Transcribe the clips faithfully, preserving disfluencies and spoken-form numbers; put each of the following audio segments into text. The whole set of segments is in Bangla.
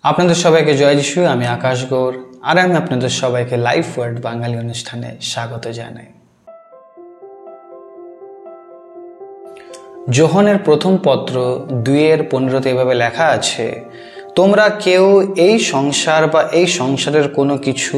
আপনাদের সবাইকে জয় যিশু। আমি আকাশ গৌর, আর আমি আপনাদের সবাইকে লাইফ ওয়ার্ড বাঙালি অনুষ্ঠানে স্বাগত জানাই। যোহনের প্রথম পত্র দুইয়ের পনেরোতে এভাবে লেখা আছে, তোমরা কেউ এই সংসার বা এই সংসারের কোনো কিছু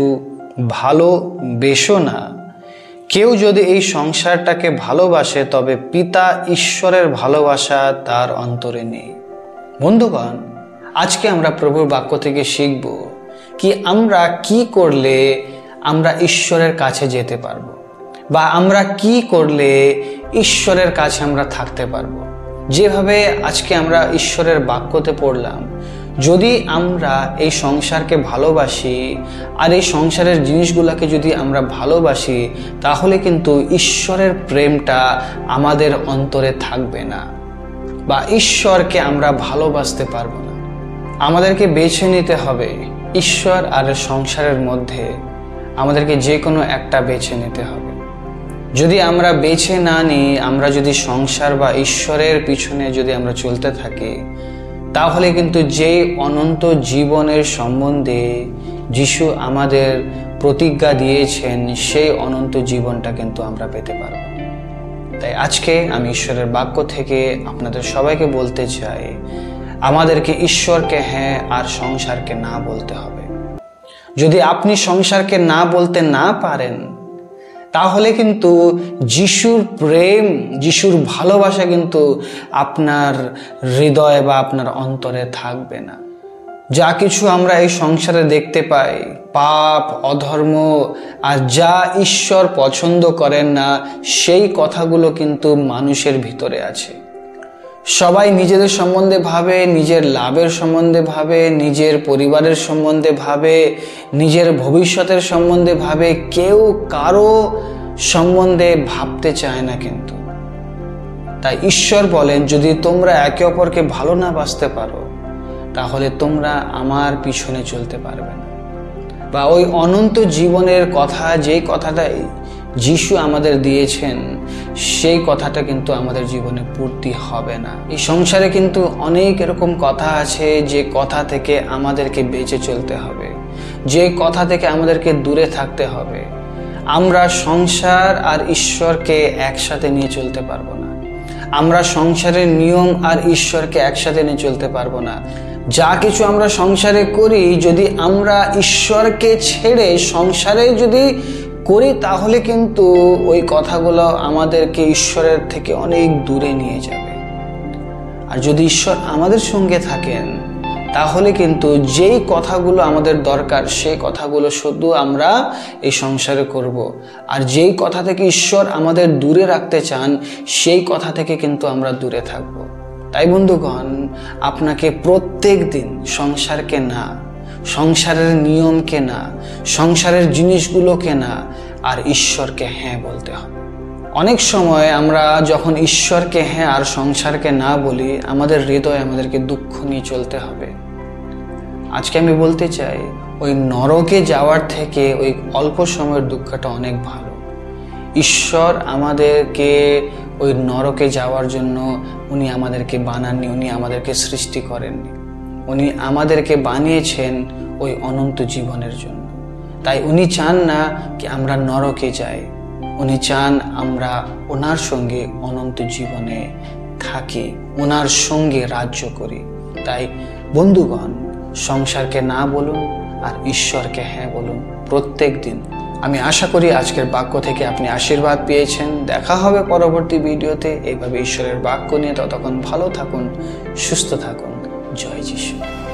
ভালোবেসো না। কেউ যদি এই সংসারটাকে ভালোবাসে তবে পিতা ঈশ্বরের ভালোবাসা তার অন্তরে নেই। বন্ধুগণ, আজকে আমরা প্রভুর বাক্য থেকে শিখব কি আমরা কি করলে আমরা ঈশ্বরের কাছে যেতে পারবো, বা আমরা কি করলে ঈশ্বরের কাছে আমরা থাকতে পারবো। যেভাবে আজকে আমরা ঈশ্বরের বাক্যতে পড়লাম, যদি আমরা এই সংসারকে ভালোবাসি আর এই সংসারের জিনিসগুলোকে যদি আমরা ভালোবাসি, তাহলে কিন্তু ঈশ্বরের প্রেমটা আমাদের অন্তরে থাকবে না, বা ঈশ্বরকে আমরা ভালোবাসতে পারবো না। আমাদেরকে বেছে নিতে হবে ঈশ্বর আর সংসারের মধ্যে, আমাদেরকে যে কোনো একটা বেছে নিতে হবে। যদি আমরা বেছে না নিই, আমরা যদি সংসার বা ঈশ্বরের পিছনে যদি আমরা চলতে থাকি, তাহলে কিন্তু যেই অনন্ত জীবনের সম্বন্ধে যিশু আমাদের প্রতিজ্ঞা দিয়েছেন, সেই অনন্ত জীবনটা কিন্তু আমরা পেতে পারব। তাই আজকে আমি ঈশ্বরের বাক্য থেকে আপনাদের সবাইকে বলতে চাই, আমাদেরকে ঈশ্বরকে হ্যাঁ আর সংসারকে না বলতে হবে। যদি আপনি সংসারকে না বলতে না পারেন, তাহলে কিন্তু যিশুর প্রেম, যিশুর ভালোবাসা কিন্তু আপনার হৃদয়ে বা আপনার অন্তরে থাকবে না। যা কিছু আমরা এই সংসারে দেখতে পাই, পাপ, অধর্ম আর যা ঈশ্বর পছন্দ করেন না, সেই কথাগুলো কিন্তু মানুষের ভিতরে আছে। সবাই নিজেদের সম্বন্ধে ভাবে, নিজের লাভের সম্বন্ধে ভাবে, নিজের পরিবারের সম্বন্ধে ভাবে, নিজের ভবিষ্যতের সম্বন্ধে ভাবে। কেউ কারো সম্বন্ধে ভাবতে চায় না। কিন্তু তাই ঈশ্বর বলেন, যদি তোমরা একে অপরকে ভালো না বাসতে পারো, তাহলে তোমরা আমার পিছনে চলতে পারবে না। বা ওই অনন্ত জীবনের কথা, যেই কথাটাই যিশু আমাদের দিয়েছেন, সেই কথাটা কিন্তু আমাদের জীবনে পূর্তি হবে না। এই সংসারে কিন্তু অনেক এরকম কথা আছে, যে কথা থেকে আমাদেরকে বেঁচে চলতে হবে, যে কথা থেকে আমাদেরকে দূরে থাকতে হবে। আমরা সংসার আর ঈশ্বরকে একসাথে নিয়ে চলতে পারবো না। আমরা সংসারের নিয়ম আর ঈশ্বরকে একসাথে নিয়ে চলতে পারবো না। যা কিছু আমরা সংসারে করি, যদি আমরা ঈশ্বরকে ছেড়ে সংসারে যদি করি, তাহলে কিন্তু ওই কথাগুলো আমাদেরকে ঈশ্বরের থেকে অনেক দূরে নিয়ে যাবে। আর যদি ঈশ্বর আমাদের সঙ্গে থাকেন, তাহলে কিন্তু যেই কথাগুলো আমাদের দরকার, সেই কথাগুলো শুধু আমরা এই সংসারে করব। আর যেই কথা থেকে ঈশ্বর আমাদের দূরে রাখতে চান, সেই কথা থেকে কিন্তু আমরা দূরে থাকব। তাই বন্ধুগণ, আপনাকে প্রত্যেক দিন সংসারকে না, সংসারের নিয়মকে না, সংসারের জিনিসগুলোকে না, আর ঈশ্বরকে হ্যাঁ বলতে হবে। অনেক সময় আমরা যখন ঈশ্বরকে হ্যাঁ আর সংসারকে না বলি, আমাদের হৃদয়ে আমাদেরকে দুঃখ নিয়ে চলতে হবে। আজকে আমি বলতে চাই, ওই নরকে যাওয়ার থেকে ওই অল্প সময়ের দুঃখটা অনেক ভালো। ঈশ্বর আমাদেরকে ওই নরকে যাওয়ার জন্য উনি আমাদেরকে বানাননি, উনি আমাদেরকে সৃষ্টি করেননি। উনি আমাদেরকে বানিয়েছেন ওই অনন্ত জীবনের জন্য। তাই উনি চান না কি আমরা নরকে যাই, উনি চান আমরা ওনার সঙ্গে অনন্ত জীবনে থাকি, ওনার সঙ্গে রাজ্য করি। তাই বন্ধুগণ, সংসারকে না বলুন আর ঈশ্বরকে হ্যাঁ বলুন প্রত্যেক দিন। আমি আশা করি আজকের বাক্য থেকে আপনি আশীর্বাদ পেয়েছেন। দেখা হবে পরবর্তী ভিডিওতে এইভাবে ঈশ্বরের বাক্য নিয়ে। ততক্ষণ ভালো থাকুন, সুস্থ থাকুন। জয় যিশু।